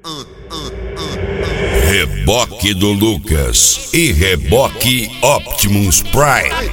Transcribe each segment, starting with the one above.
Reboque do Lucas e reboque Optimus Prime.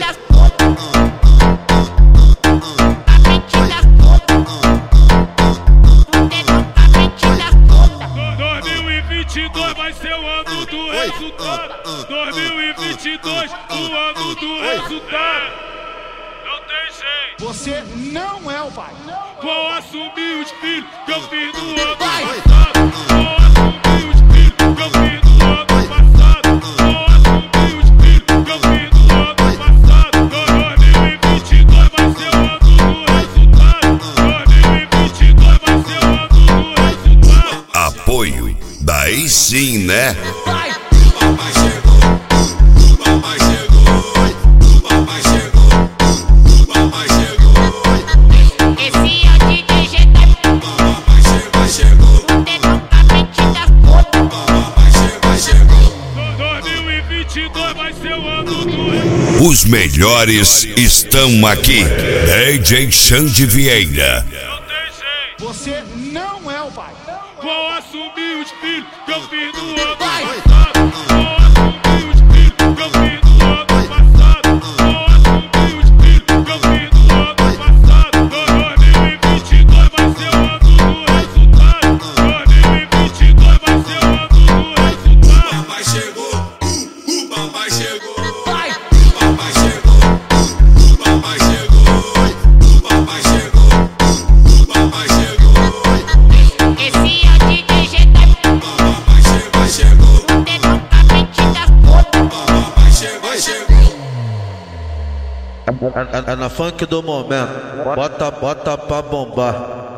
2022 vai ser o ano do resultado. 2022, o ano do resultado. Não tem jeito. Você não é o pai. Vou assumir os filhos que eu fiz no ano passado. Vou assumir os filhos que eu fiz no ano passado. Vou assumir os filhos que eu fiz no ano passado. 2022 vai ser o ano do resultado. 2022 vai ser o ano do resultado. Apoio, daí sim, né? Papai chegou, o papai chegou, o papai chegou, o papai chegou. Esse é o DJ GT. Papai chegou, Fudendo com a mente da puta. papai chegou. 2022 vai ser o ano do resultado. Os melhores estão aqui. DJ Xande Vieira. Não tem jeito. Você não é o pai. Vou assumir os filhos que eu fiz no ano passado. Vou assumir os filhos que eu fiz no ano passado. Vou assumir os filhos que eu fiz no ano passado. 2022 vai ser o ano do resultado. 2022 vai ser o ano do resultado. Papai chegou, o papai chegou. Pai. Papai chegou, o papai chegou, o papai chegou, o papai chegou. Esse é o DJ GT. Papai chegou, Fudendo com a mente da puta. papai chegou. É na funk do momento, bota pra bombar.